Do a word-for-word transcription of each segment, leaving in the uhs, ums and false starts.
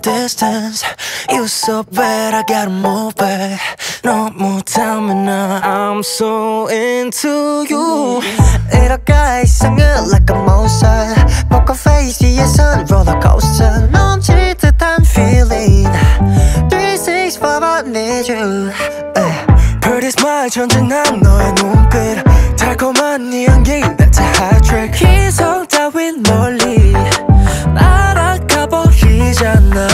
distance. You so bad, I gotta move back. No more time and now I'm so into you. 이렇게 이상해 like a monster. poker face 위에선 rollercoaster. 넘칠 듯한 feeling. three six five I need you. Pretty smile 전진한 너의 눈빛. 달콤한 네 향기 that's a hot trick. 기성 따윈 멀리 날아가 버리잖아.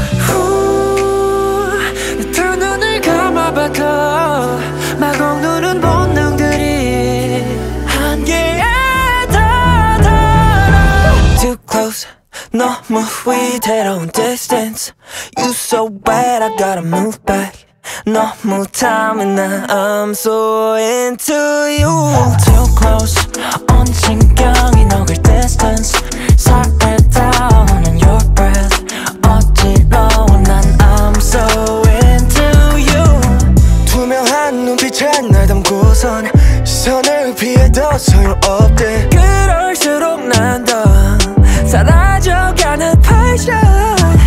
내 두 눈을 감아봐도 마구 누른 본능들이 한계에 다다라. Too close 너무 위태로운 distance. You so bad I gotta move back. 너무 탐해 나 I'm so into you. Too close 온 신경이 녹을 distance. 살에 닿는 your breath 어지러워 난 I'm so into you. 투명한 눈빛에 날 담고선 시선을 피해도 소용없대. 그럴수록 난 더 사라져가는 passion.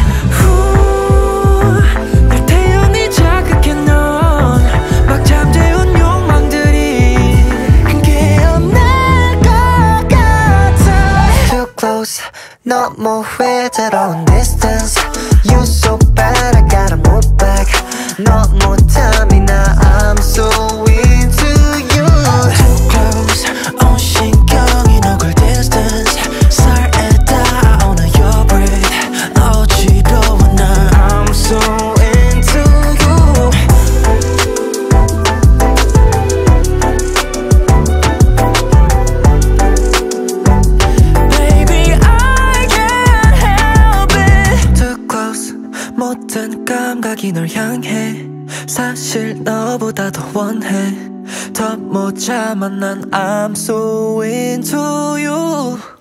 너무 위태로운 distance. You so bad I gotta move back. 너무 탐이 나 I'm so into you. Too close 온 신경이 녹을 distance. 살에 닿는 your breath 어지러워 나 I'm so into you. 모든 감각이 널 향해. 사실 너보다 더 원해. 더 못 참아 난 I'm so into you.